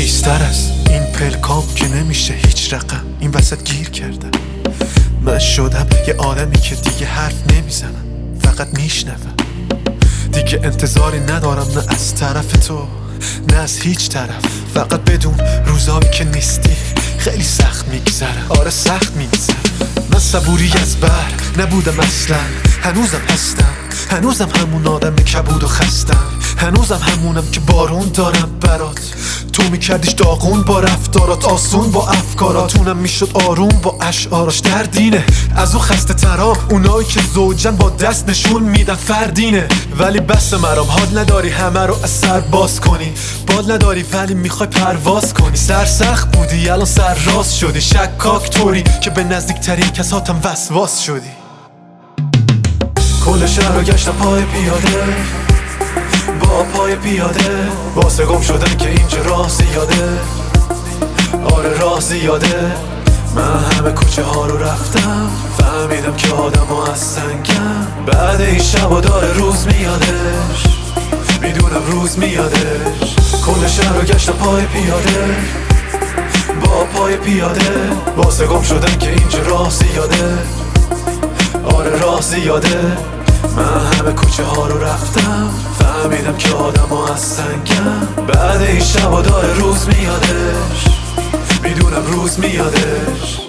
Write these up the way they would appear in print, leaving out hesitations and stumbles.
بیشتر از این پلکام که نمیشه هیچ رقم این وسط گیر کردم. من شدم یه آدمی که دیگه حرف نمیزنم، فقط میشنوم. دیگه انتظاری ندارم نه از طرف تو نه از هیچ طرف. فقط بدون روزایی که نیستی خیلی سخت میگذره. آره سخت میگذره. من صبوری از بر نبودم اصلا، هنوزم هستم، هنوزم همون آدم کبود و خستم، هنوزم همونم که بارون دارم برات. تو میکردیش داغون با رفتارات، آسون با افکاراتونم میشد آروم با اشعاراش. دردینه از او خسته ترام اونایی که زوجن با دست نشون میدن فردینه. ولی بس مرام حال نداری همه رو از سر باز کنی، بال نداری ولی میخوای پرواز کنی. سرسخت بودی الان سر راست شدی، شکاک طوری که به نزدیکترین کساتم وسواس شدی. کل شهر رو گشتم پای پیاده، با پای پیاده، واسه گم شدن که اینجا راه زیاده. آره راه زیاده. من همه کوچه ها رو رفتم، فهمیدم که آدم ها از سنگم. بعد این شب و داره روز میادش، میدونم روز میادش. کل شهر رو گشتم پای پیاده، با پای پیاده، واسه گم شدن که اینجا راه زیاده. آره راه زیاده. من همه کوچه ها رو رفتم، فهمیدم که آدم ها از سنگم. بعد این شب و داره روز میادش، میدونم روز میادش.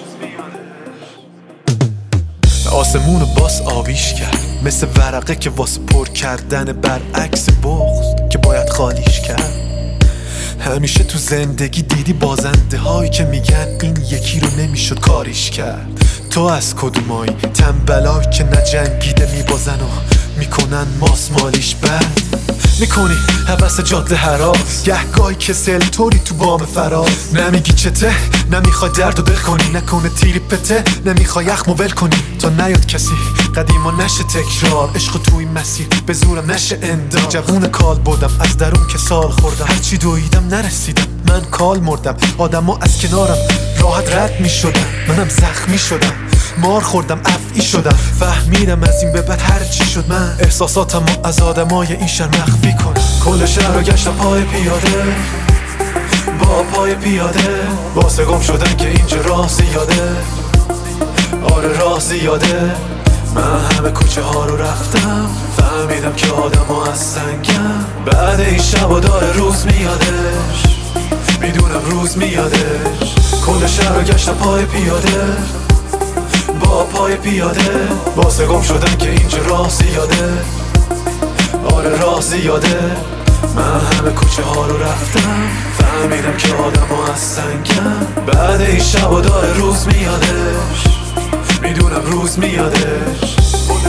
آسمون باس آبیش کرد، مثل ورقه که واسه پر کردن برعکس بغض که باید خالیش کرد. همیشه تو زندگی دیدی بازنده هایی که میگن این یکی رو نمیشد کاریش کرد. تو از کدومایی تنبلایی که نجنگیده میبازن و میکنن ماسمالیش بد میکنی حوث جاده هراس، گهگاهی که سل طوری تو بام فراز. نمیگی چته، نمیخوای درد و دل کنی، نکنه تیری پته، نمیخوای یخمو ول کنی تا نیاد کسی قدیما نشه تکرار. عشق تو این مسیر به زورم نشه انداز. جوون کال بودم از درون که سال خوردم، هرچی دویدم نرسیدم، من کال مردم. آدم ها از کنارم راحت رد میشدم، منم زخمی شدم، مار خوردم افعی شدم. فهمیدم از این به بعد هر چی شد من احساساتم رو از آدمای این شهر مخفی کنم. کل شهر رو گشتم پای پیاده، با پای پیاده، واسه گم شدن که اینجا راه زیاده. آره راه زیاده. من همه کوچه ها رو رفتم، فهمیدم که آدم ها از سنگم. بعد این شب و داره روز میادش، میدونم روز میادش. کل شهر رو گشتم پای پیاده، با پای پیاده، واسه گم شدن که اینجا راه زیاده. آره راه زیاده. من همه کوچه ها رو رفتم، فهمیدم که آدم ها از سنگم. بعد این شب و داره روز میادش، میدونم روز میادش.